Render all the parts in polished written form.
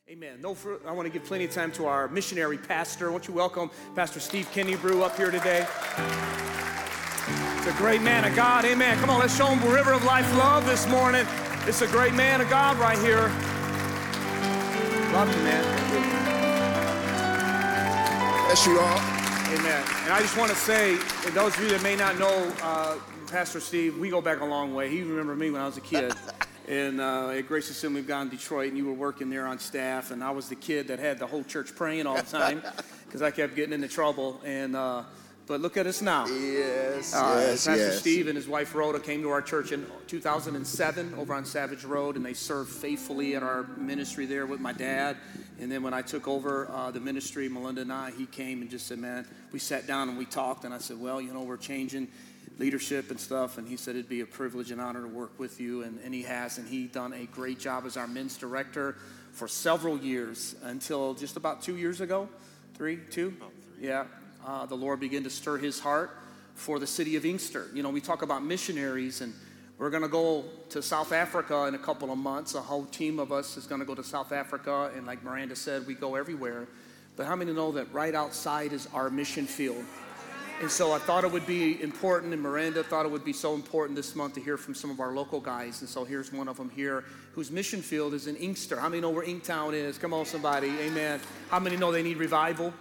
Amen. I want to give plenty of time to our missionary pastor. I want you to welcome Pastor Steve Kennebrew up here today. It's a great man of God. Amen. Come on, let's show him a river of life love this morning. It's a great man of God right here. Love you, man. Bless you all. Amen. And I just want to say, and those of you that may not know Pastor Steve, we go back a long way. He remembered me when I was a kid. And at Grace Assembly of God in Detroit, and you were working there on staff, and I was the kid that had the whole church praying all the time because I kept getting into trouble. And but look at us now. Yes, Pastor Steve and his wife Rhoda came to our church in 2007 over on Savage Road, and they served faithfully at our ministry there with my dad. And then when I took over the ministry, Melinda and I, he came and just said, man, we sat down and we talked, and I said, well, you know, we're changing leadership and stuff, and he said it'd be a privilege and honor to work with you, and he has, and he done a great job as our men's director for several years until just about 2 years ago. About three. Yeah, the Lord began to stir his heart for the city of Inkster. You know, we talk about missionaries, and we're going to go to South Africa in a couple of months. A whole team of us is going to go to South Africa, and like Miranda said, we go everywhere. But how many know that right outside is our mission field? And so I thought it would be important, and Miranda thought it would be so important this month to hear from some of our local guys. And so here's one of them here, whose mission field is in Inkster. How many know where Inktown is? Come on, somebody. Amen. How many know they need revival?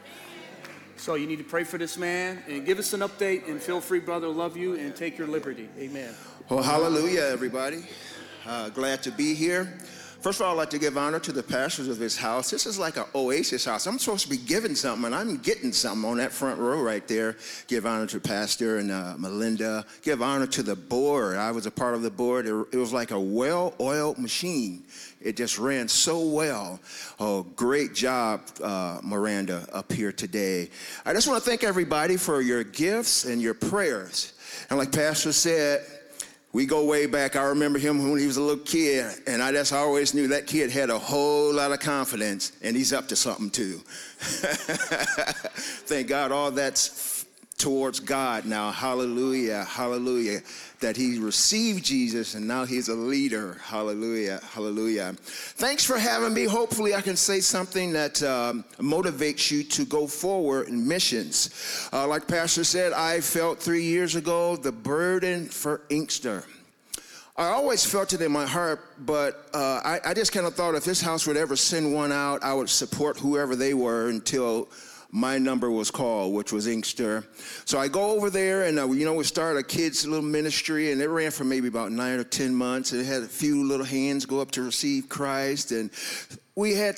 So you need to pray for this man and give us an update. And feel free, brother, love you, and take your liberty. Amen. Well, hallelujah, everybody. Glad to be here. First of all, I'd like to give honor to the pastors of this house. This is like an oasis house. I'm supposed to be giving something, and I'm getting something on that front row right there. Give honor to Pastor and Melinda. Give honor to the board. I was a part of the board. It was like a well-oiled machine. It just ran so well. Oh, great job, Miranda, up here today. I just want to thank everybody for your gifts and your prayers. And like Pastor said, we go way back. I remember him when he was a little kid, and I just always knew that kid had a whole lot of confidence, and he's up to something too. Thank God all that's towards God now. Hallelujah, hallelujah. That he received Jesus, and now he's a leader. Hallelujah, hallelujah. Thanks for having me. Hopefully I can say something that motivates you to go forward in missions. Like Pastor said, I felt 3 years ago the burden for Inkster. I always felt it in my heart, but I just kind of thought if this house would ever send one out, I would support whoever they were until my number was called, which was Inkster. So I go over there, and we started a kids' little ministry, and it ran for maybe about 9 or 10 months. It had a few little hands go up to receive Christ, and we had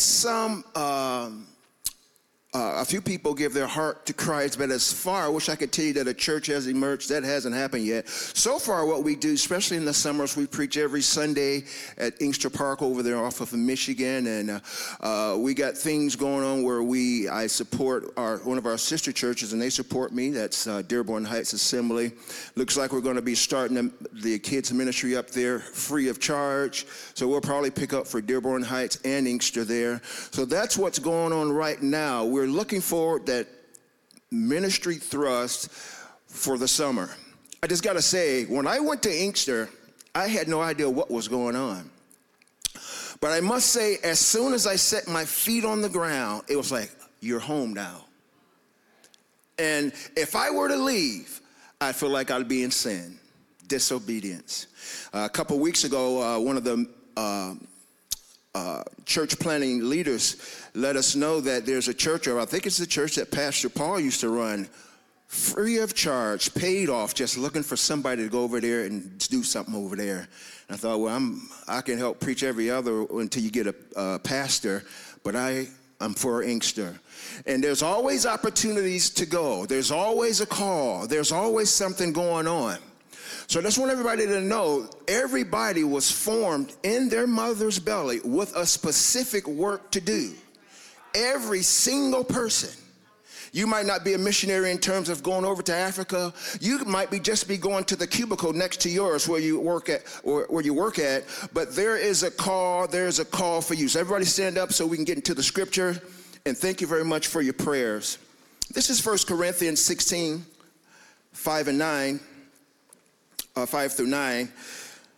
a few people give their heart to Christ, but as far, I wish I could tell you that a church has emerged. That hasn't happened yet. So far, what we do, especially in the summers, we preach every Sunday at Inkster Park over there off of Michigan, and we got things going on where I support one of our sister churches, and they support me. That's Dearborn Heights Assembly. Looks like we're going to be starting the kids ministry up there free of charge, so we'll probably pick up for Dearborn Heights and Inkster there. So that's what's going on right now. We're looking forward that ministry thrust for the summer. I just got to say, when I went to Inkster, I had no idea what was going on. But I must say, as soon as I set my feet on the ground, it was like, you're home now. And if I were to leave, I feel like I'd be in sin, disobedience. A couple weeks ago, one of the church planning leaders let us know that there's a church, or I think it's the church that Pastor Paul used to run, free of charge, paid off, just looking for somebody to go over there and do something over there. And I thought, well, I can help preach every other until you get a pastor, but I'm for Inkster. And there's always opportunities to go. There's always a call. There's always something going on. So I just want everybody to know, everybody was formed in their mother's belly with a specific work to do. Every single person. You might not be a missionary in terms of going over to Africa. You might just be going to the cubicle next to yours where you work at, but there is a call. There's a call for you. So everybody stand up so we can get into the scripture. And thank you very much for your prayers. This is 1 Corinthians 16, 5 through 9.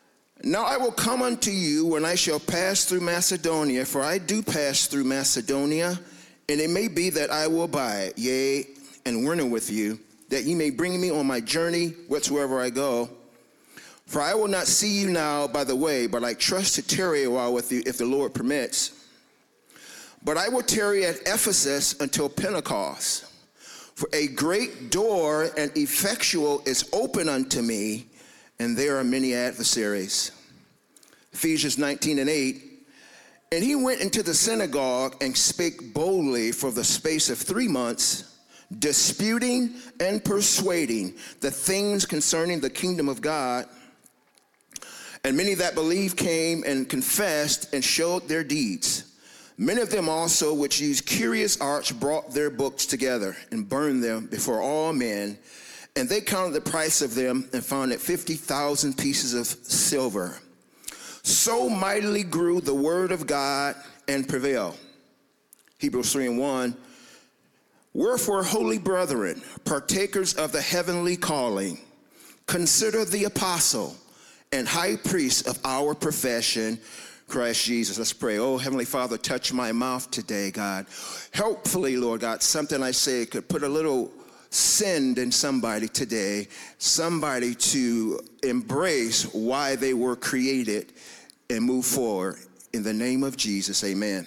Now I will come unto you when I shall pass through Macedonia, for I do pass through Macedonia, and it may be that I will abide, yea, and winter with you, that ye may bring me on my journey whatsoever I go. For I will not see you now by the way, but I trust to tarry a while with you if the Lord permits. But I will tarry at Ephesus until Pentecost. For a great door and effectual is open unto me, and there are many adversaries. Ephesians 19:8. And he went into the synagogue and spake boldly for the space of 3 months, disputing and persuading the things concerning the kingdom of God. And many that believed came and confessed and showed their deeds. Many of them also which used curious arts brought their books together and burned them before all men. And they counted the price of them and found it 50,000 pieces of silver. So mightily grew the word of God and prevailed. Hebrews 3:1. Wherefore, holy brethren, partakers of the heavenly calling, consider the apostle and high priest of our profession, Christ Jesus. Let's pray. Oh, Heavenly Father, touch my mouth today, God. Hopefully, Lord God, something I say could put a little send in somebody today, somebody to embrace why they were created and move forward. In the name of Jesus, amen.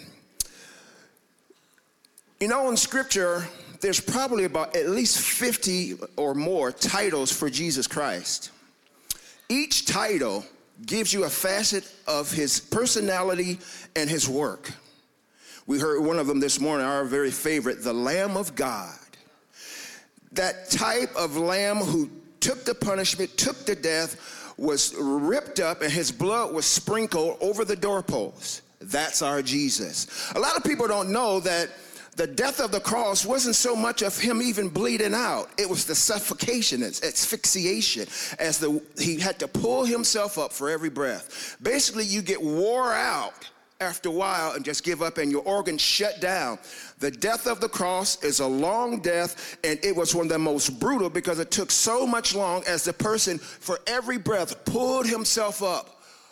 You know, in Scripture, there's probably about at least 50 or more titles for Jesus Christ. Each title gives you a facet of his personality and his work. We heard one of them this morning, our very favorite, the Lamb of God. That type of lamb who took the punishment, took the death, was ripped up, and his blood was sprinkled over the doorposts. That's our Jesus. A lot of people don't know that the death of the cross wasn't so much of him even bleeding out. It was the suffocation, asphyxiation, as he had to pull himself up for every breath. Basically, you get wore out after a while and just give up and your organs shut down. The death of the cross is a long death, and it was one of the most brutal because it took so much long as the person for every breath pulled himself up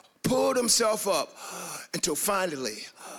until finally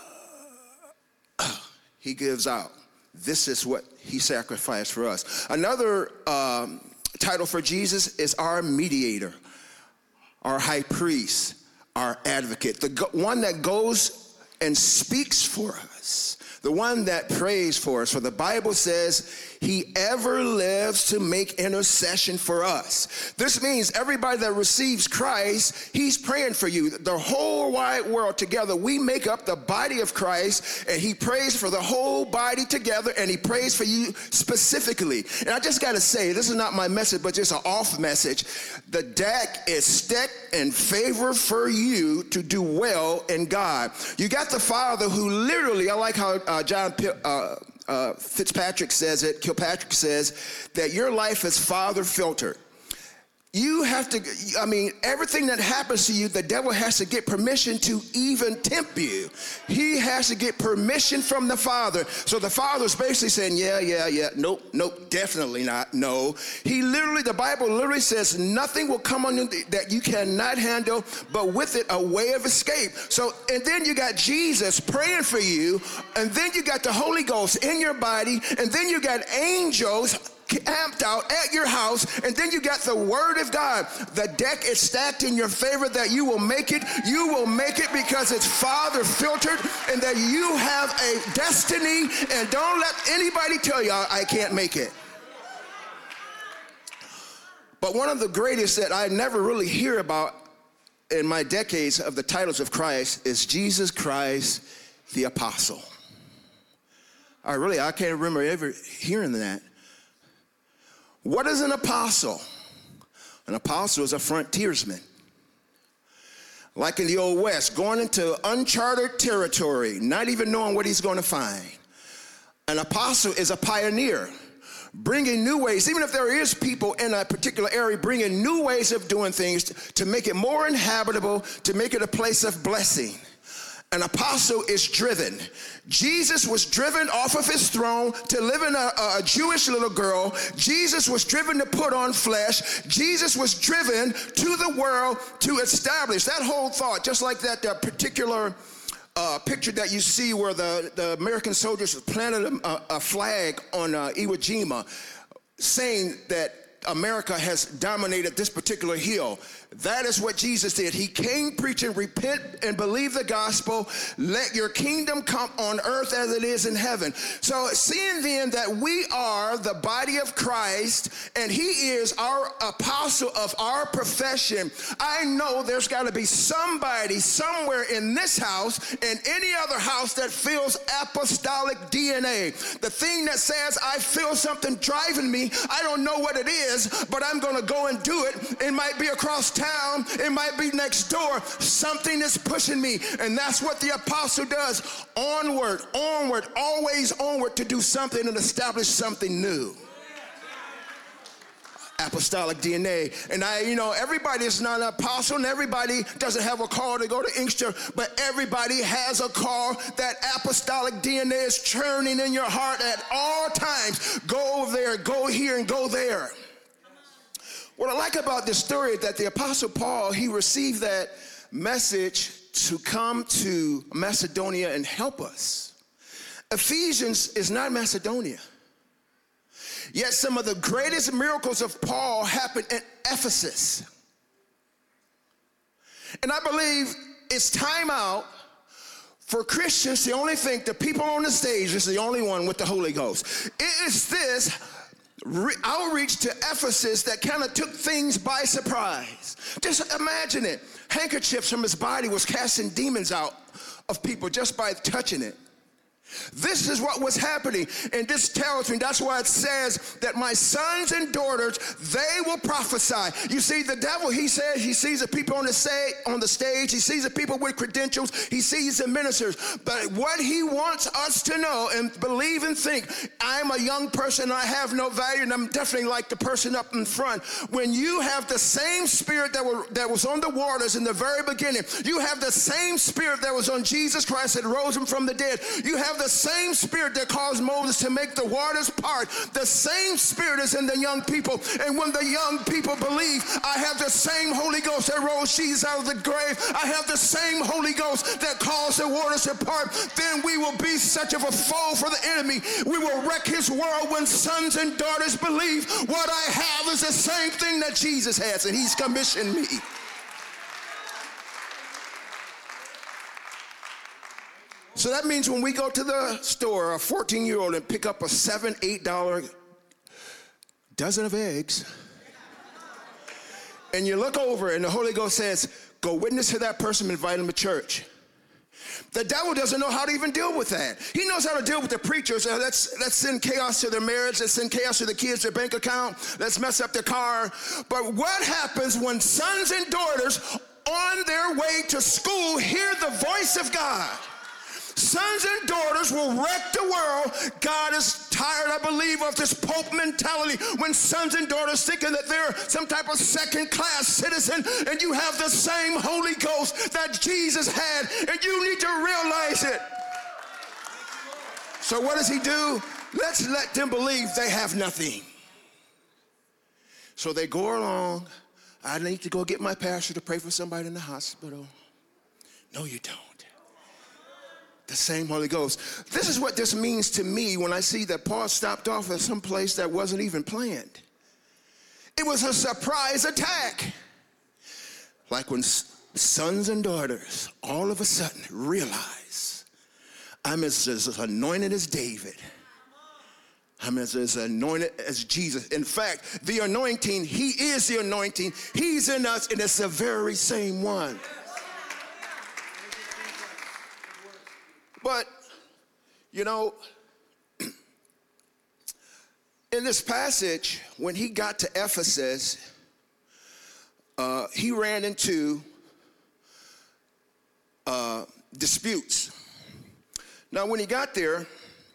he gives out. This is what he sacrificed for us. Another title for Jesus is our mediator, our high priest, our advocate, the one that goes and speaks for us, the one that prays for us. For the Bible says he ever lives to make intercession for us. This means everybody that receives Christ, he's praying for you. The whole wide world together, we make up the body of Christ, and he prays for the whole body together, and he prays for you specifically. And I just got to say, this is not my message, but just an off message. The deck is stacked in favor for you to do well in God. You got the Father who literally, I like how John Kilpatrick says that your life is Father filtered. You have to, everything that happens to you, the devil has to get permission to even tempt you. He has to get permission from the Father. So the Father's basically saying, yeah, nope, definitely not, no. The Bible literally says nothing will come on you that you cannot handle, but with it a way of escape. So, and then you got Jesus praying for you, and then you got the Holy Ghost in your body, and then you got angels camped out at your house, and then you got the word of God. The deck is stacked in your favor that you will make it. You will make it because it's Father filtered, and that you have a destiny, and don't let anybody tell you I can't make it. But one of the greatest that I never really hear about in my decades of the titles of Christ is Jesus Christ the Apostle. I can't remember ever hearing that. What is an apostle? An apostle is a frontiersman. Like in the Old West, going into uncharted territory, not even knowing what he's going to find. An apostle is a pioneer, bringing new ways, even if there is people in a particular area, bringing new ways of doing things to make it more inhabitable, to make it a place of blessing. An apostle is driven. Jesus was driven off of his throne to live in a Jewish little girl. Jesus was driven to put on flesh. Jesus was driven to the world to establish. That whole thought, just like that particular picture that you see where the American soldiers planted a flag on Iwo Jima saying that America has dominated this particular hill. That is what Jesus did. He came preaching, repent and believe the gospel. Let your kingdom come on earth as it is in heaven. So seeing then that we are the body of Christ and he is our apostle of our profession, I know there's got to be somebody somewhere in this house and any other house that feels apostolic DNA. The thing that says, I feel something driving me. I don't know what it is, but I'm going to go and do it. It might be across town. It might be next door. Something is pushing me. And that's what the apostle does. Onward, onward, always onward to do something and establish something new. Apostolic DNA. And everybody is not an apostle and everybody doesn't have a call to go to Inkster, but everybody has a call. That apostolic DNA is churning in your heart at all times. Go there, go here, and go there. What I like about this story is that the Apostle Paul, he received that message to come to Macedonia and help us. Ephesians is not Macedonia. Yet some of the greatest miracles of Paul happened in Ephesus. And I believe it's time out for Christians to only think the people on the stage is the only one with the Holy Ghost. It is this outreach to Ephesus that kind of took things by surprise. Just imagine it. Handkerchiefs from his body was casting demons out of people just by touching it. This is what was happening, and this tells me, that's why it says that my sons and daughters, they will prophesy. You see, the devil, he says he sees the people on the stage, he sees the people with credentials, he sees the ministers, but what he wants us to know and believe and think, I'm a young person, I have no value, and I'm definitely like the person up in front. When you have the same spirit that was on the waters in the very beginning, you have the same spirit that was on Jesus Christ that rose him from the dead, you have the same spirit that caused Moses to make the waters part. The same spirit is in the young people. And when the young people believe, I have the same Holy Ghost that rose Jesus out of the grave. I have the same Holy Ghost that caused the waters to part. Then we will be such of a foe for the enemy. We will wreck his world when sons and daughters believe. What I have is the same thing that Jesus has, and he's commissioned me. So that means when we go to the store, a 14-year-old, and pick up a $7, $8 dozen of eggs, and you look over and the Holy Ghost says, go witness to that person and invite them to church. The devil doesn't know how to even deal with that. He knows how to deal with the preachers. Let's send chaos to their marriage. Let's send chaos to the kids, their bank account. Let's mess up their car. But what happens when sons and daughters on their way to school hear the voice of God? Sons and daughters will wreck the world. God is tired, I believe, of this Pope mentality when sons and daughters thinking that they're some type of second-class citizen, and you have the same Holy Ghost that Jesus had, and you need to realize it. So what does he do? Let's let them believe they have nothing. So they go along. I need to go get my pastor to pray for somebody in the hospital. No, you don't. The same Holy Ghost. This is what this means to me when I see that Paul stopped off at some place that wasn't even planned. It was a surprise attack. Like when sons and daughters all of a sudden realize I'm as anointed as David. I'm as anointed as Jesus. In fact, the anointing, he is the anointing. He's in us, and it's the very same one. But, in this passage, when he got to Ephesus, he ran into disputes. Now, when he got there,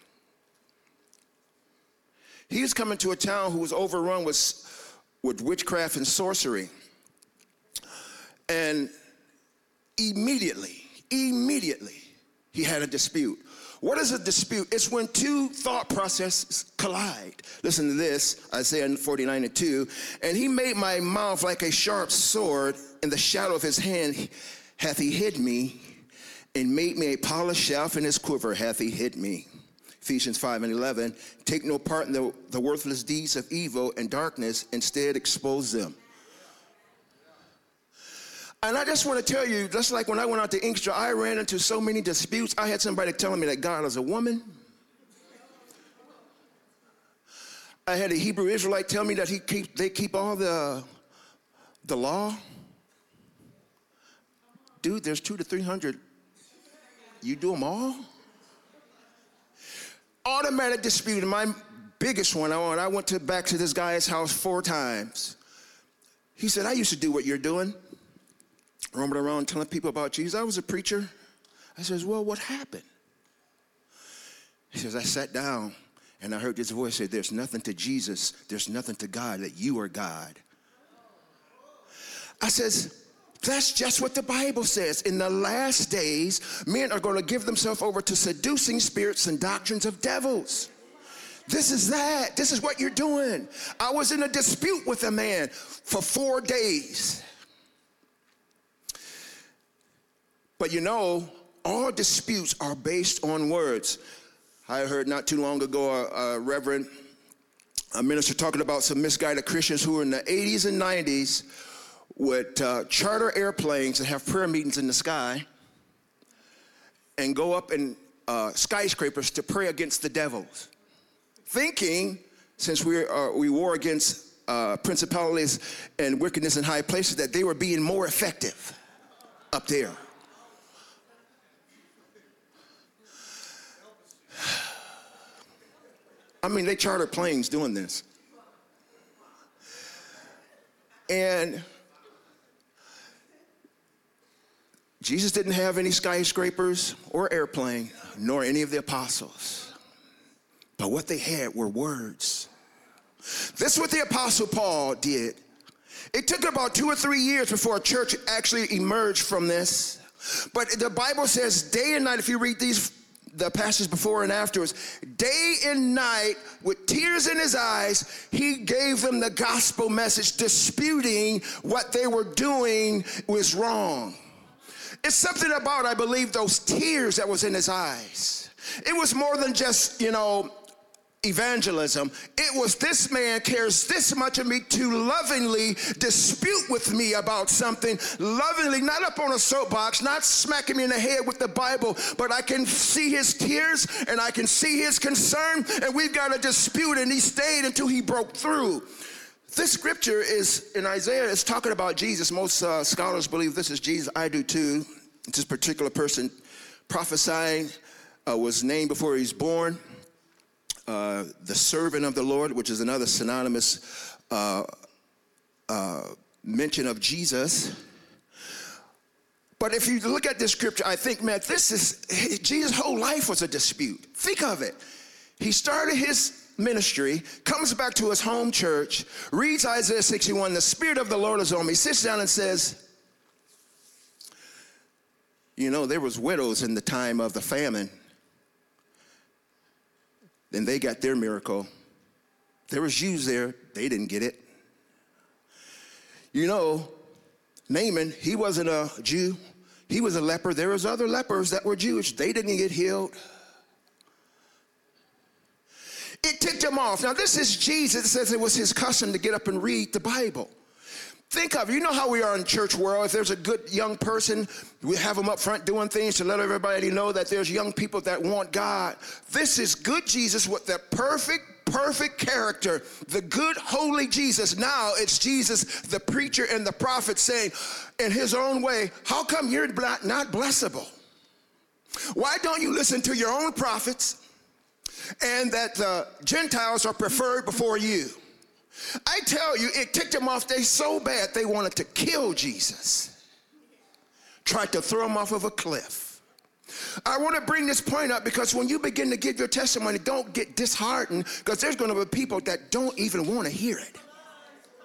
he was coming to a town who was overrun with witchcraft and sorcery. And immediately, Immediately, he had a dispute. What is a dispute? It's when two thought processes collide. Listen to this, Isaiah 49:2. And he made my mouth like a sharp sword, in the shadow of his hand hath he hid me, and made me a polished shaft, in his quiver hath he hid me. Ephesians 5:11. Take no part in the worthless deeds of evil and darkness, instead expose them. And I just want to tell you, just like when I went out to Inkster, I ran into so many disputes. I had somebody telling me that God is a woman. I had a Hebrew Israelite tell me that they keep all the law. Dude, there's 200 to 300. You do them all? Automatic dispute. And my biggest one, I went back to this guy's house 4 times. He said, I used to do what you're doing. Roaming around telling people about Jesus. I was a preacher. I says, well, what happened? He says, I sat down and I heard this voice say, there's nothing to Jesus, there's nothing to God, that you are God. I says, that's just what the Bible says. In the last days, men are going to give themselves over to seducing spirits and doctrines of devils. This is that. This is what you're doing. I was in a dispute with a man for 4 days. But you know, all disputes are based on words. I heard not too long ago a minister talking about some misguided Christians who were in the 80s and 90s would charter airplanes and have prayer meetings in the sky and go up in skyscrapers to pray against the devils, thinking, since we war against principalities and wickedness in high places, that they were being more effective up there. I mean, they charter planes doing this. And Jesus didn't have any skyscrapers or airplane, nor any of the apostles. But what they had were words. This is what the Apostle Paul did. It took about 2 or 3 years before a church actually emerged from this. But the Bible says day and night, if you read the passage before and afterwards, day and night, with tears in his eyes, he gave them the gospel message, disputing what they were doing was wrong. It's something about, I believe, those tears that was in his eyes. It was more than just, evangelism. It was, this man cares this much of me to lovingly dispute with me about something, lovingly, not up on a soapbox, not smacking me in the head with the Bible, but I can see his tears and I can see his concern, and we've got a dispute, and he stayed until he broke through. This scripture is in Isaiah. It's talking about Jesus. Most scholars believe this is Jesus. I do too. This particular person prophesying was named before he was born. The servant of the Lord, which is another synonymous mention of Jesus. But if you look at this scripture, I think, man, Jesus' whole life was a dispute. Think of it. He started his ministry, comes back to his home church, reads Isaiah 61, the Spirit of the Lord is on me, sits down and says, there was widows in the time of the famine. Then they got their miracle. There was Jews there. They didn't get it. Naaman, he wasn't a Jew. He was a leper. There was other lepers that were Jewish. They didn't get healed. It ticked him off. Now, this is Jesus. It says it was his custom to get up and read the Bible. Think of it. You know how we are in church world. If there's a good young person, we have them up front doing things to let everybody know that there's young people that want God. This is good Jesus with the perfect character, the good, holy Jesus. Now it's Jesus, the preacher and the prophet, saying in his own way, how come you're not blessable? Why don't you listen to your own prophets, and that the Gentiles are preferred before you? I tell you, it ticked them off. They so bad they wanted to kill Jesus. Tried to throw him off of a cliff. I want to bring this point up because when you begin to give your testimony, don't get disheartened, because there's going to be people that don't even want to hear it.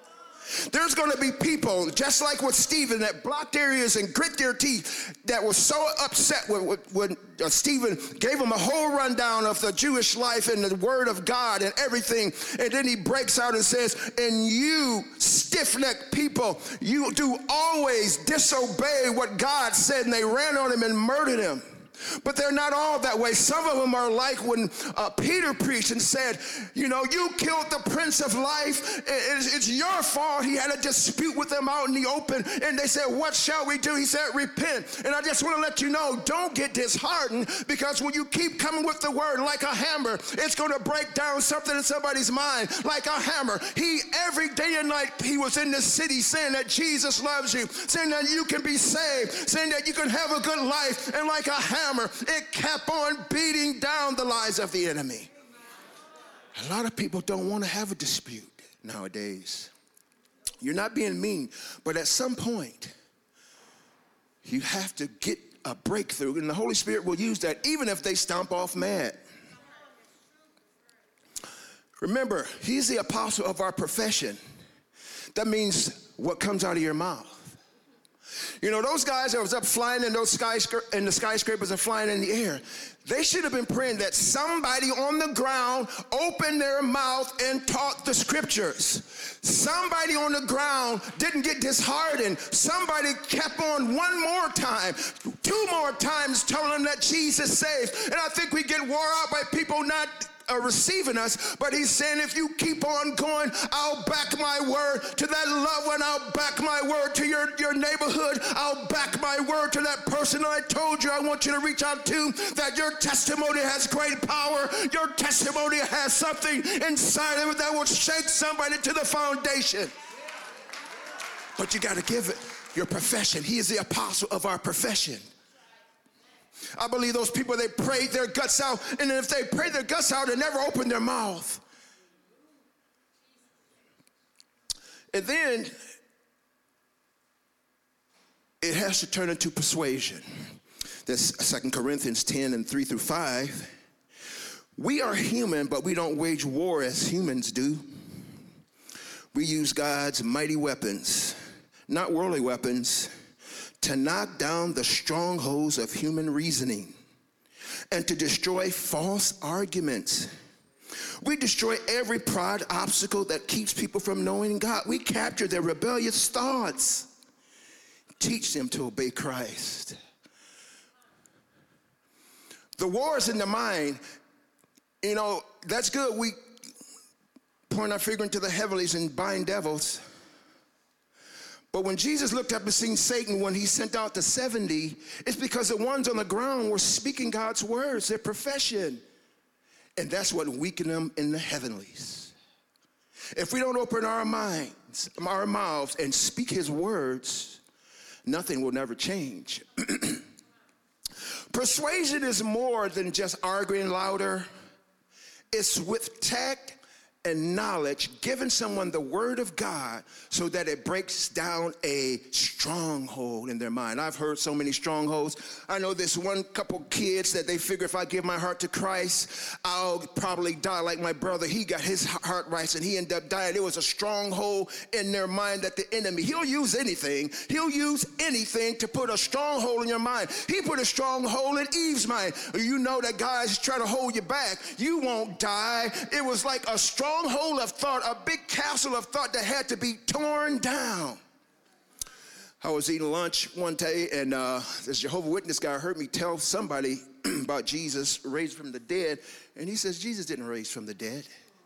There's going to be people, just like with Stephen, that blocked their ears and grit their teeth, that was so upset when Stephen gave them a whole rundown of the Jewish life and the word of God and everything. And then he breaks out and says, and you stiff-necked people, you do always disobey what God said. And they ran on him and murdered him. But they're not all that way. Some of them are like when Peter preached and said, you know, you killed the Prince of Life. It's your fault. He had a dispute with them out in the open. And they said, what shall we do? He said, repent. And I just want to let you know, don't get disheartened, because when you keep coming with the word like a hammer, it's going to break down something in somebody's mind like a hammer. Every day and night, he was in this city saying that Jesus loves you, saying that you can be saved, saying that you can have a good life. And like a hammer, it kept on beating down the lies of the enemy. A lot of people don't want to have a dispute nowadays. You're not being mean, but at some point, you have to get a breakthrough, and the Holy Spirit will use that even if they stomp off mad. Remember, he's the apostle of our profession. That means what comes out of your mouth. You know, those guys that was up flying in those skyscrapers and flying in the air, they should have been praying that somebody on the ground opened their mouth and taught the scriptures. Somebody on the ground didn't get disheartened. Somebody kept on one more time, 2 more times telling them that Jesus saves. And I think we get wore out by people not receiving us, but he's saying, if you keep on going, I'll back my word to that loved one. I'll back my word to your neighborhood. I'll back my word to that person I told you I want you to reach out to, that your testimony has great power. Your testimony has something inside of it that will shake somebody to the foundation. But you got to give it your profession. He is the apostle of our profession. I believe those people, they prayed their guts out, and if they prayed their guts out, they never opened their mouth. And then it has to turn into persuasion. That's 2 Corinthians 10 and 3 through 5. We are human, but we don't wage war as humans do. We use God's mighty weapons, not worldly weapons, to knock down the strongholds of human reasoning and to destroy false arguments. We destroy every pride obstacle that keeps people from knowing God. We capture their rebellious thoughts, teach them to obey Christ. The war is in the mind. You know, that's good. We point our finger into the heavens and bind devils. But when Jesus looked up and seen Satan when he sent out the 70, it's because the ones on the ground were speaking God's words, their profession. And that's what weakened them in the heavenlies. If we don't open our minds, our mouths, and speak his words, nothing will never change. Persuasion is more than just arguing louder. It's with tact and knowledge, giving someone the word of God so that it breaks down a stronghold in their mind. I've heard so many strongholds. I know this one couple kids that they figure if I give my heart to Christ, I'll probably die like my brother. He got his heart right and he ended up dying. It was a stronghold in their mind that the enemy, he'll use anything. He'll use anything to put a stronghold in your mind. He put a stronghold in Eve's mind. You know that God's trying to hold you back. You won't die. It was like a stronghold of thought, a big castle of thought that had to be torn down. I was eating lunch one day, and this Jehovah's Witness guy heard me tell somebody about Jesus raised from the dead, and he says, Jesus didn't raise from the dead.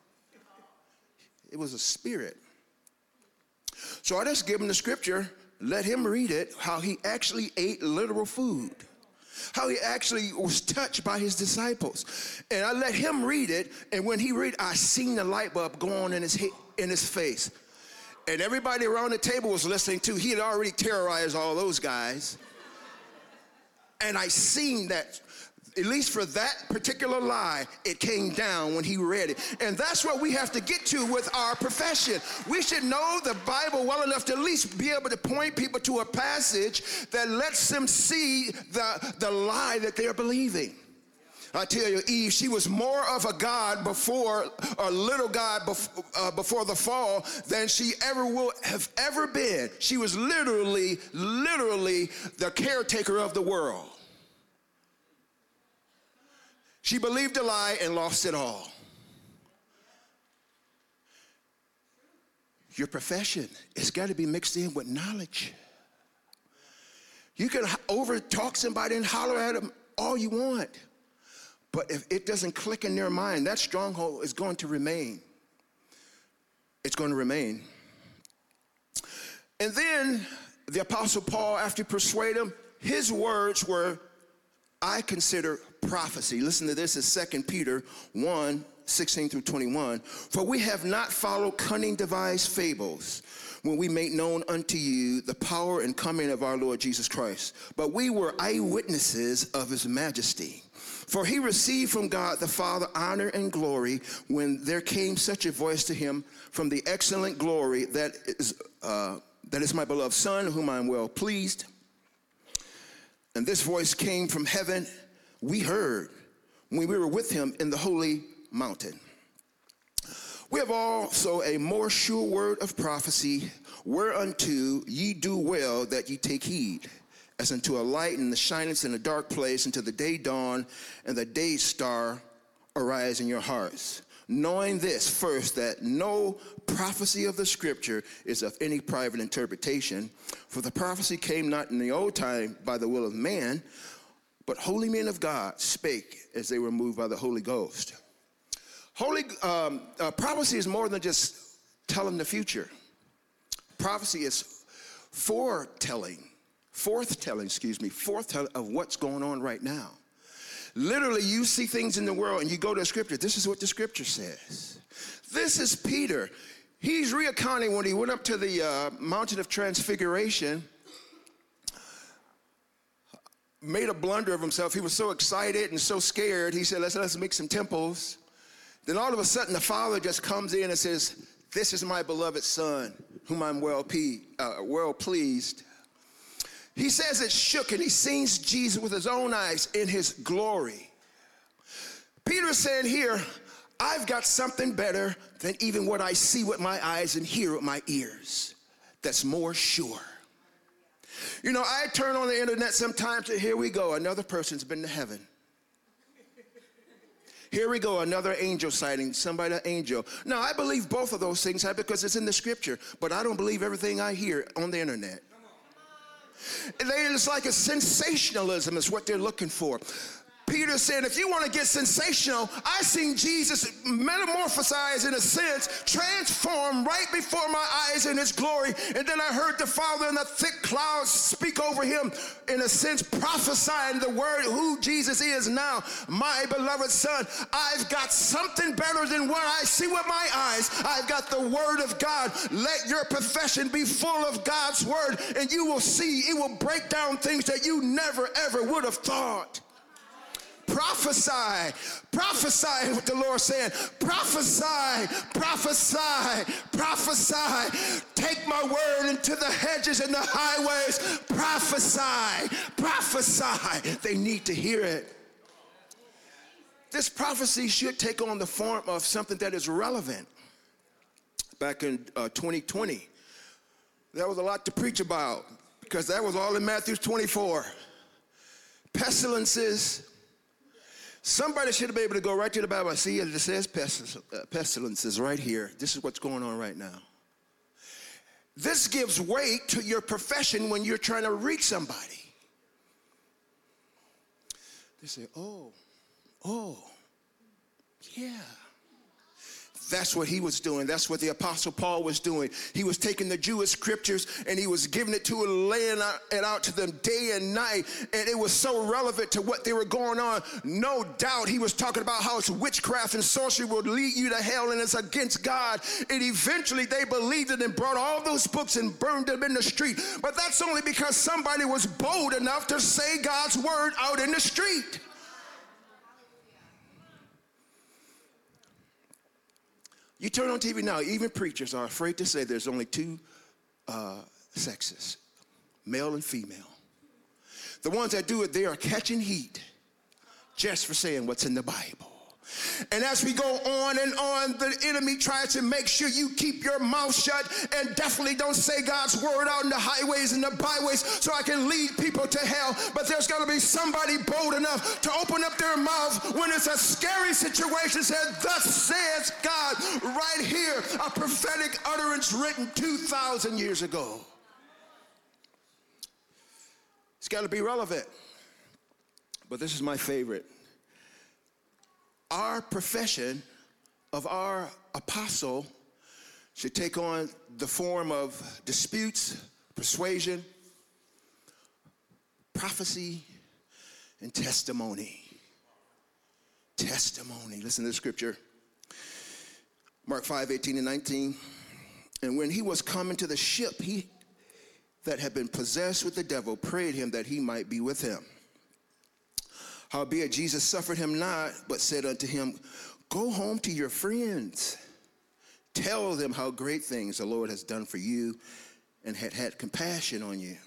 It was a spirit. So I just give him the scripture, let him read it, how he actually ate literal food, how he actually was touched by his disciples. And I let him read it, and when he read, I seen the light bulb go on in his face. And everybody around the table was listening too. He had already terrorized all those guys. And I seen that, at least for that particular lie, it came down when he read it. And that's what we have to get to with our profession. We should know the Bible well enough to at least be able to point people to a passage that lets them see the lie that they're believing. I tell you, Eve, she was more of a god before, a little god before the fall than she ever will have ever been. She was literally the caretaker of the world. She believed a lie and lost it all. Your profession has got to be mixed in with knowledge. You can over-talk somebody and holler at them all you want. But if it doesn't click in their mind, that stronghold is going to remain. It's going to remain. And then the Apostle Paul, after he persuaded him, his words were, I consider prophecy. Listen to this, it's 2 Peter 1:16-21. For we have not followed cunning devised fables when we make known unto you the power and coming of our Lord Jesus Christ. But we were eyewitnesses of his majesty. For he received from God the Father honor and glory when there came such a voice to him from the excellent glory that is my beloved Son, whom I am well pleased. And this voice came from heaven. We heard when we were with him in the holy mountain. We have also a more sure word of prophecy, whereunto ye do well that ye take heed, as unto a light in the shinings in a dark place, until the day dawn and the day star arise in your hearts. Knowing this first, that no prophecy of the scripture is of any private interpretation, for the prophecy came not in the old time by the will of man, but holy men of God spake as they were moved by the Holy Ghost. Prophecy is more than just telling the future. Prophecy is foretelling of what's going on right now. Literally, you see things in the world and you go to the scripture. This is what the scripture says. This is Peter. He's recounting when he went up to the mountain of transfiguration, made a blunder of himself. He was so excited and so scared. He said, let's make some temples. Then all of a sudden, the Father just comes in and says, this is my beloved Son, whom I'm well pleased. He says it shook, and he sees Jesus with his own eyes in his glory. Peter said here, I've got something better than even what I see with my eyes and hear with my ears. That's more sure. You know, I turn on the internet sometimes and here we go, another person's been to heaven. Here we go, another angel sighting, somebody, an angel. Now, I believe both of those things because it's in the scripture, but I don't believe everything I hear on the internet. It's like a sensationalism is what they're looking for. Peter said, if you want to get sensational, I seen Jesus metamorphosized in a sense, transformed right before my eyes in his glory. And then I heard the Father in the thick clouds speak over him, in a sense, prophesying the word, who Jesus is now, my beloved Son. I've got something better than what I see with my eyes. I've got the word of God. Let your profession be full of God's word, and you will see it will break down things that you never, ever would have thought. Prophesy what the Lord said. Prophesy. Take my word into the hedges and the highways. Prophesy. They need to hear it. This prophecy should take on the form of something that is relevant. Back in 2020, there was a lot to preach about because that was all in Matthew 24. Pestilences. Somebody should be able to go right to the Bible and see it says pestilences right here. This is what's going on right now. This gives weight to your profession when you're trying to reach somebody. They say, oh, yeah. That's what he was doing. That's what the Apostle Paul was doing. He was taking the Jewish scriptures and he was giving it to them, laying it out to them day and night. And it was so relevant to what they were going on. No doubt he was talking about how it's witchcraft and sorcery will lead you to hell and it's against God. And eventually they believed it and brought all those books and burned them in the street. But that's only because somebody was bold enough to say God's word out in the street. You turn on TV now, even preachers are afraid to say there's only two sexes, male and female. The ones that do it, they are catching heat. just for saying what's in the Bible. And as we go on and on, the enemy tries to make sure you keep your mouth shut and definitely don't say God's word out in the highways and the byways so I can lead people to hell. But there's got to be somebody bold enough to open up their mouth when it's a scary situation, said, thus says God, right here, a prophetic utterance written 2,000 years ago. It's got to be relevant. But this is my favorite. Our profession of our apostle should take on the form of disputes, persuasion, prophecy, and testimony. Testimony. Listen to the scripture. Mark 5:18 and 19. And when he was come into the ship, he that had been possessed with the devil prayed him that he might be with him. Howbeit Jesus suffered him not, but said unto him, go home to your friends. Tell them how great things the Lord has done for you and had compassion on you.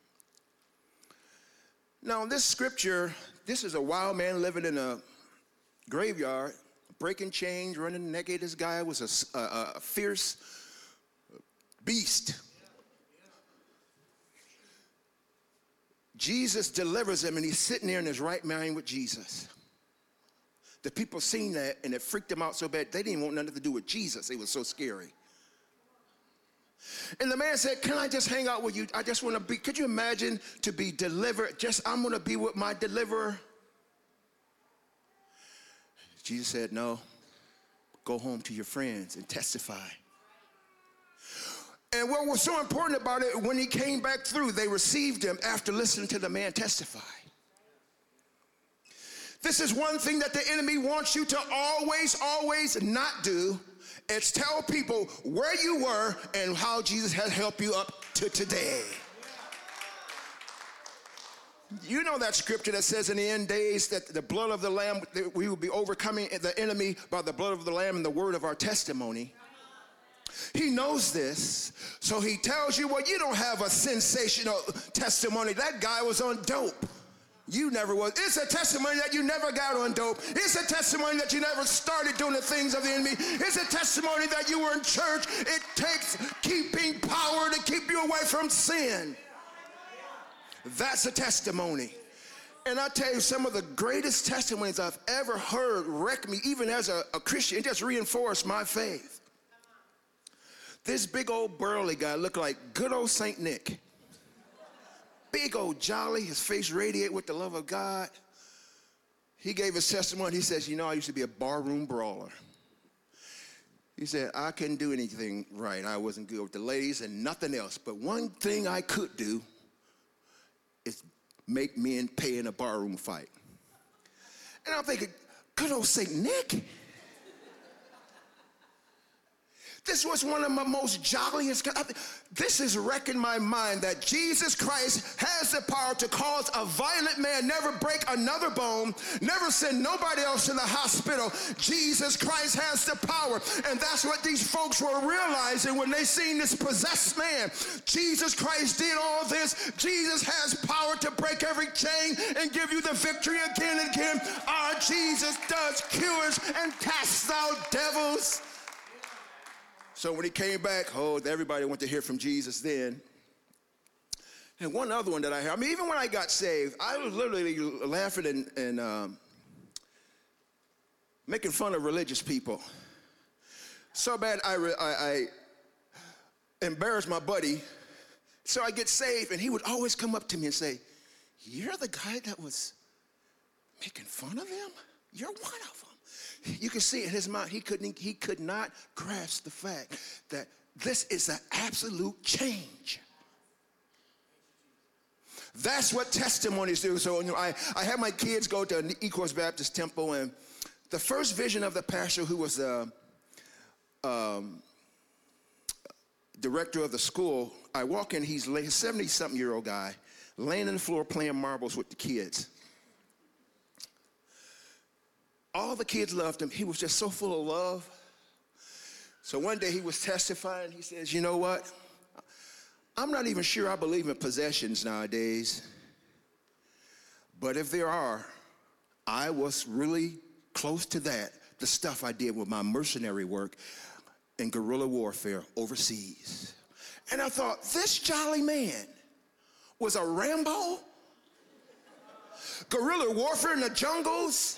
Now, this scripture, this is a wild man living in a graveyard, breaking chains, running naked. This guy was a fierce beast. Jesus delivers him, and he's sitting there in his right mind with Jesus. The people seen that, and it freaked them out so bad, they didn't want nothing to do with Jesus. It was so scary. And the man said, can I just hang out with you? I just want to be, could you imagine to be delivered? I'm going to be with my deliverer. Jesus said, no, go home to your friends and testify. And what was so important about it, when he came back through, they received him after listening to the man testify. This is one thing that the enemy wants you to always not do. It's tell people where you were and how Jesus has helped you up to today. You know that scripture that says in the end days that the blood of the Lamb, that we will be overcoming the enemy by the blood of the Lamb and the word of our testimony. He knows this, so he tells you, well, you don't have a sensational testimony. That guy was on dope. You never was. It's a testimony that you never got on dope. It's a testimony that you never started doing the things of the enemy. It's a testimony that you were in church. It takes keeping power to keep you away from sin. That's a testimony. And I tell you, some of the greatest testimonies I've ever heard wreck me, even as a Christian. It just reinforced my faith. This big old burly guy looked like good old St. Nick. Big old jolly, his face radiated with the love of God. He gave his testimony. He says, you know, I used to be a barroom brawler. He said, I couldn't do anything right. I wasn't good with the ladies and nothing else. But one thing I could do is make men pay in a barroom fight. And I'm thinking, good old St. Nick. This was one of my most jolliest. This is wrecking my mind that Jesus Christ has the power to cause a violent man never break another bone, never send nobody else to the hospital. Jesus Christ has the power. And that's what these folks were realizing when they seen this possessed man. Jesus Christ did all this. Jesus has power to break every chain and give you the victory again and again. Our Jesus does cures and casts out devils. So when he came back, everybody went to hear from Jesus then. And one other one that I heard, even when I got saved, I was literally laughing and making fun of religious people. So bad I embarrassed my buddy. So I get saved, and he would always come up to me and say, you're the guy that was making fun of them? You're one of them. You can see in his mind, he could not grasp the fact that this is an absolute change. That's what testimonies do. So I had my kids go to Ecorse Baptist Temple, and the first vision of the pastor, who was the director of the school, I walk in, he's a 70-something-year-old guy, laying on the floor playing marbles with the kids. All the kids loved him. He was just so full of love. So one day he was testifying. He says, you know what? I'm not even sure I believe in possessions nowadays. But if there are, I was really close to that, the stuff I did with my mercenary work in guerrilla warfare overseas. And I thought, this jolly man was a Rambo? Guerrilla warfare in the jungles?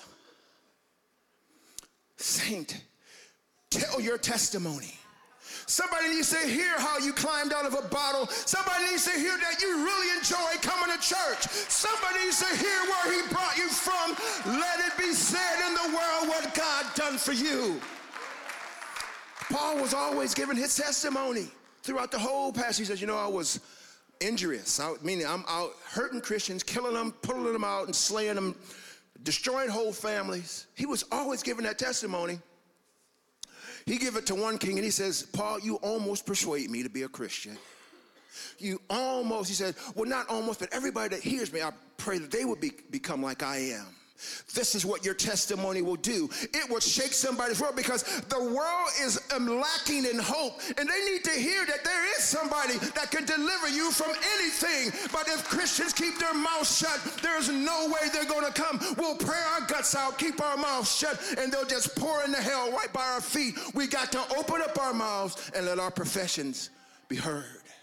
Saint, tell your testimony. Somebody needs to hear how you climbed out of a bottle. Somebody needs to hear that you really enjoy coming to church. Somebody needs to hear where he brought you from. Let it be said in the world what God done for you. Paul was always giving his testimony throughout the whole passage. He says, you know, I was injurious, meaning I'm out hurting Christians, killing them, pulling them out and slaying them, destroying whole families. He was always giving that testimony. He gave it to one king and he says, Paul, you almost persuade me to be a Christian. You almost, he said, well, not almost, but everybody that hears me, I pray that they would become like I am. This is what your testimony will do. It will shake somebody's world, because the world is lacking in hope, and they need to hear that there is somebody that can deliver you from anything. But if Christians keep their mouths shut, there's no way they're going to come. We'll pray our guts out, keep our mouths shut, and they'll just pour into hell right by our feet. We got to open up our mouths and let our professions be heard.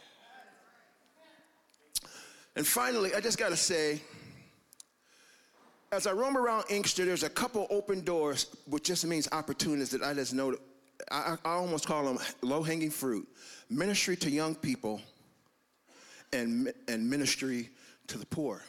And finally, I just got to say, as I roam around Inkster, there's a couple open doors, which just means opportunities that I just know. I almost call them low-hanging fruit. Ministry to young people and ministry to the poor.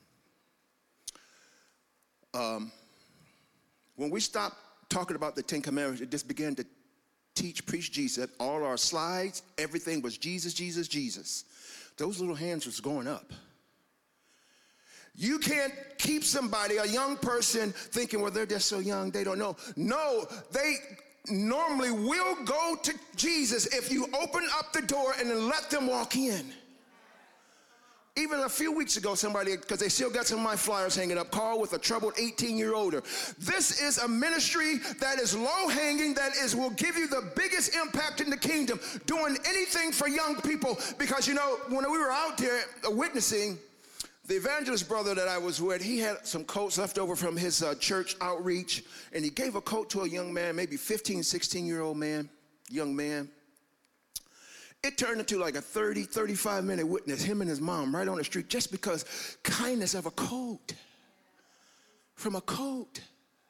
When we stopped talking about the Ten Commandments, it just began to preach Jesus. All our slides, everything was Jesus, Jesus, Jesus. Those little hands was going up. You can't keep somebody, a young person, thinking, well, they're just so young, they don't know. No, they normally will go to Jesus if you open up the door and then let them walk in. Even a few weeks ago, somebody, because they still got some of my flyers hanging up, called with a troubled 18-year-older. This is a ministry that is low-hanging, will give you the biggest impact in the kingdom, doing anything for young people. Because, you know, when we were out there witnessing, the evangelist brother that I was with, he had some coats left over from his church outreach, and he gave a coat to a young man, maybe 15, 16-year-old man, young man. It turned into like a 30, 35-minute witness, him and his mom right on the street, just because kindness of a coat, from a coat.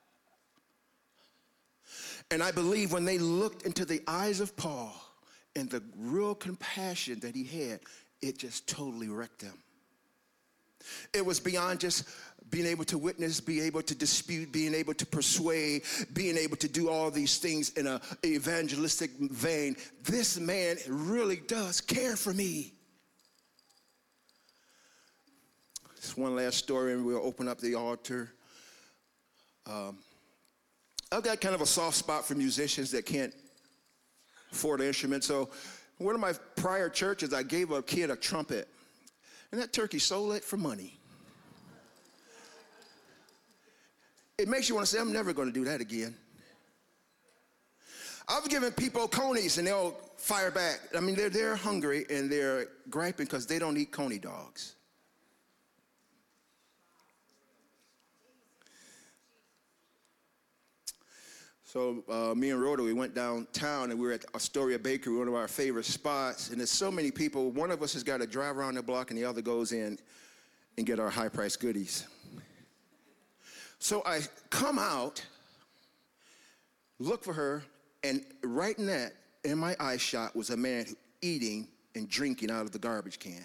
And I believe when they looked into the eyes of Paul and the real compassion that he had, it just totally wrecked them. It was beyond just being able to witness, being able to dispute, being able to persuade, being able to do all these things in an evangelistic vein. This man really does care for me. Just one last story, and we'll open up the altar. I've got kind of a soft spot for musicians that can't afford an instrument. So one of my prior churches, I gave a kid a trumpet. And that turkey sold it for money. It makes you want to say, I'm never going to do that again. I've given people conies and they'll fire back. I mean, they're hungry and they're griping because they don't eat coney dogs. So me and Rhoda, we went downtown and we were at Astoria Bakery, one of our favorite spots. And there's so many people. One of us has got to drive around the block and the other goes in and get our high-priced goodies. So I come out, look for her, and right in my eye shot was a man eating and drinking out of the garbage can.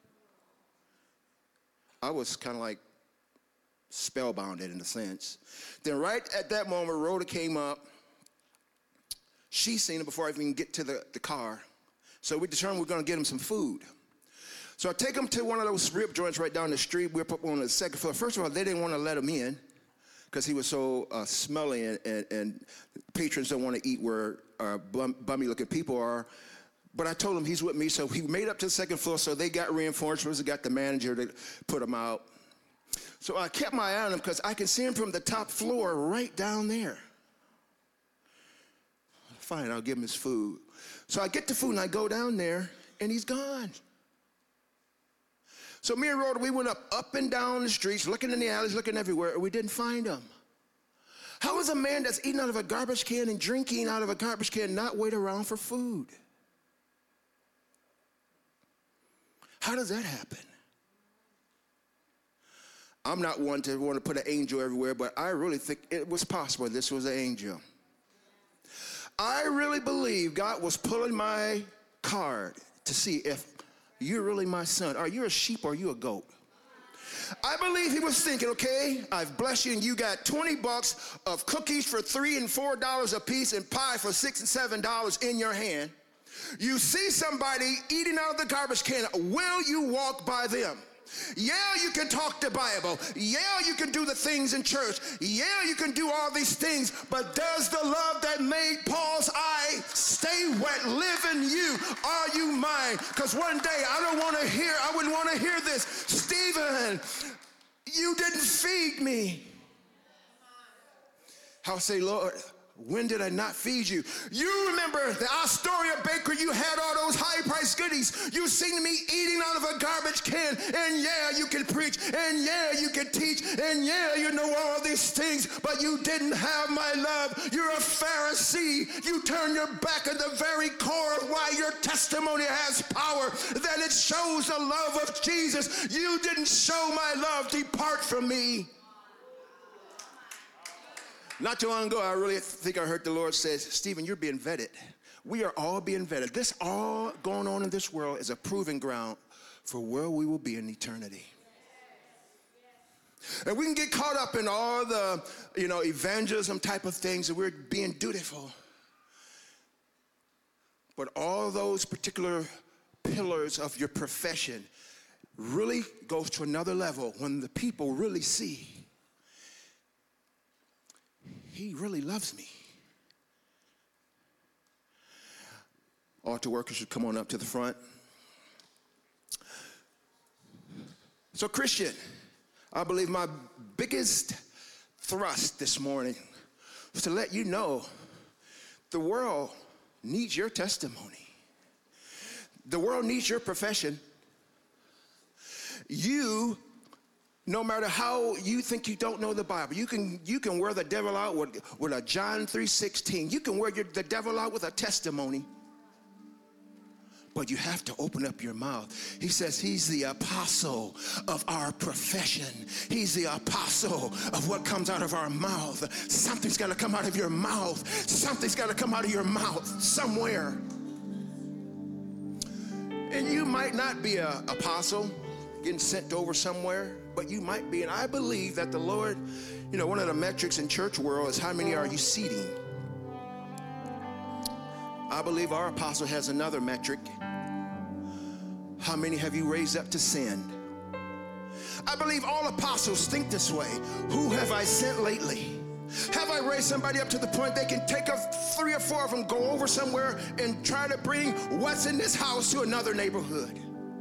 I was kind of like spellbounded in a sense. Then right at that moment, Rhoda came up. She seen it before I even get to the car. So we determined we're going to get him some food. So I take him to one of those rib joints right down the street. We're up on the second floor. First of all, they didn't want to let him in because he was so smelly, and patrons don't want to eat where bummy-looking people are. But I told him he's with me, so he made up to the second floor, so they got reinforcements. They got the manager to put him out. So I kept my eye on him because I can see him from the top floor right down there. Fine, I'll give him his food. So I get the food and I go down there and he's gone. So me and Rhoda, we went up and down the streets, looking in the alleys, looking everywhere, and we didn't find him. How is a man that's eating out of a garbage can and drinking out of a garbage can not wait around for food? How does that happen? I'm not one to want to put an angel everywhere, but I really think it was possible this was an angel. I really believe God was pulling my card to see if you're really my son. Are you a sheep or are you a goat? I believe he was thinking, okay, I've blessed you and you got $20 of cookies for $3 and $4 a piece and pie for $6 and $7 in your hand. You see somebody eating out of the garbage can. Will you walk by them? Yeah, you can talk the Bible. Yeah, you can do the things in church. Yeah, you can do all these things. But does the love that made Paul's eye stay wet live in you? Are you mine? Because one day I wouldn't want to hear this. Stephen, you didn't feed me. I'll say, Lord, when did I not feed you? You remember the Astoria Bakery, you had all those high-priced goodies. You seen me eating out of a garbage can, and yeah, you can preach, and yeah, you can teach, and yeah, you know all these things, but you didn't have my love. You're a Pharisee. You turn your back at the very core of why your testimony has power, that it shows the love of Jesus. You didn't show my love. Depart from me. Not too long ago, I really think I heard the Lord say, Stephen, you're being vetted. We are all being vetted. This all going on in this world is a proving ground for where we will be in eternity. And we can get caught up in all the, evangelism type of things, and we're being dutiful. But all those particular pillars of your profession really goes to another level when the people really see he really loves me. Altar workers should come on up to the front. So Christian, I believe my biggest thrust this morning was to let you know the world needs your testimony. The world needs your profession. You, no matter how you think you don't know the Bible, you can wear the devil out with a John 3:16. You can wear the devil out with a testimony. But you have to open up your mouth. He says he's the apostle of our profession. He's the apostle of what comes out of our mouth. Something's got to come out of your mouth. Something's got to come out of your mouth somewhere. And you might not be an apostle getting sent over somewhere, but you might be. And I believe that the Lord, one of the metrics in church world is how many are you seating? I believe our apostle has another metric. How many have you raised up to send? I believe all apostles think this way. Who have I sent lately? Have I raised somebody up to the point they can take 3 or 4 of them, go over somewhere and try to bring what's in this house to another neighborhood?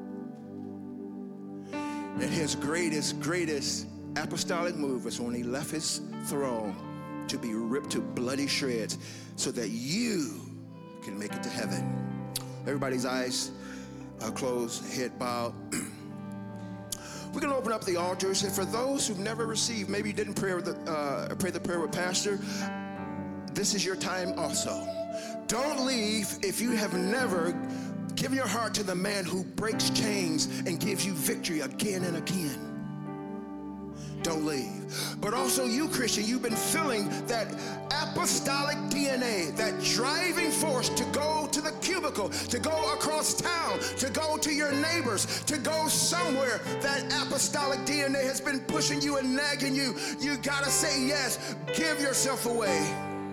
And his greatest apostolic move was when he left his throne to be ripped to bloody shreds so that you can make it to heaven. Everybody's eyes closed, head bowed. We're going to open up the altars. And for those who've never received, maybe you didn't pray the prayer with Pastor, this is your time also. Don't leave if you have never given your heart to the man who breaks chains and gives you victory again and again. Don't leave. But also you, Christian, you've been feeling that apostolic DNA, that driving force to go to the cubicle, to go across town, to go to your neighbors, to go somewhere. That apostolic DNA has been pushing you and nagging you. You gotta say yes. Give yourself away.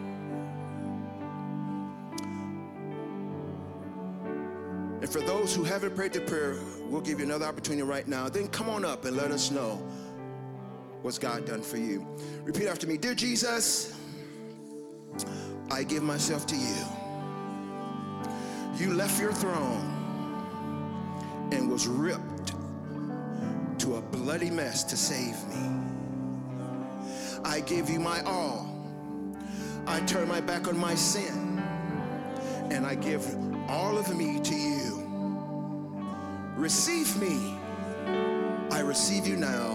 And for those who haven't prayed the prayer, we'll give you another opportunity right now. Then come on up and let us know what's God done for you. Repeat after me. Dear Jesus, I give myself to you. You left your throne and was ripped to a bloody mess to save me. I give you my all. I turn my back on my sin and I give all of me to you. Receive me receive you now.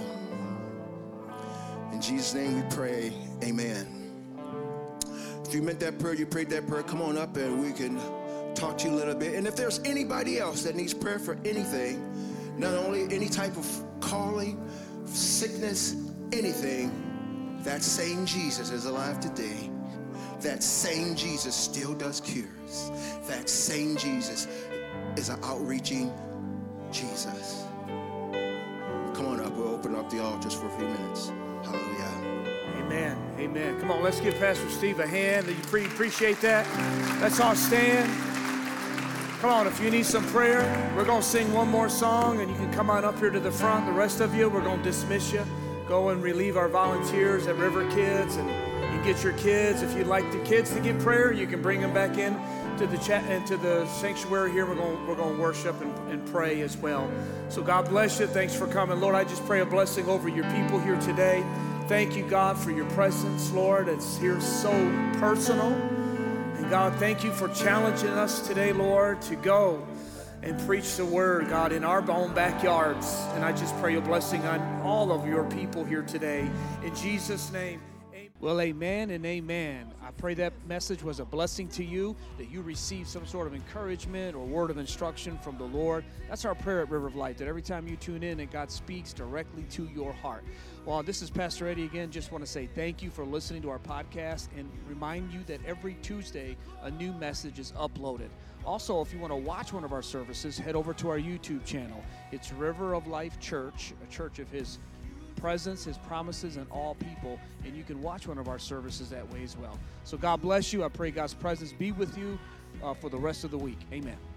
In Jesus' name we pray, amen. If you meant that prayer, you prayed that prayer, come on up and we can talk to you a little bit. And if there's anybody else that needs prayer for anything, not only any type of calling, sickness, anything, that same Jesus is alive today. That same Jesus still does cures. That same Jesus is an outreaching Jesus. Come on up. We'll open up the altars for a few minutes. Hallelujah. Amen. Amen. Come on, let's give Pastor Steve a hand. You appreciate that? Let's all stand. Come on, if you need some prayer, we're going to sing one more song, and you can come on up here to the front. The rest of you, we're going to dismiss you. Go and relieve our volunteers at River Kids, and you get your kids. If you'd like the kids to get prayer, you can bring them back in to the chat and to the sanctuary here. We're going to worship and pray as well. So God bless you. Thanks for coming. Lord, I just pray a blessing over your people here today. Thank you, God, for your presence, Lord. It's here so personal. And God, thank you for challenging us today, Lord, to go and preach the word, God, in our own backyards. And I just pray a blessing on all of your people here today. In Jesus' name. Well, amen and amen. I pray that message was a blessing to you, that you received some sort of encouragement or word of instruction from the Lord. That's our prayer at River of Life, that every time you tune in, that God speaks directly to your heart. Well, this is Pastor Eddie again. Just want to say thank you for listening to our podcast and remind you that every Tuesday, a new message is uploaded. Also, if you want to watch one of our services, head over to our YouTube channel. It's River of Life Church, a church of His presence, His promises, and all people, and you can watch one of our services that way as well. So God bless you. I pray God's presence be with you for the rest of the week. Amen.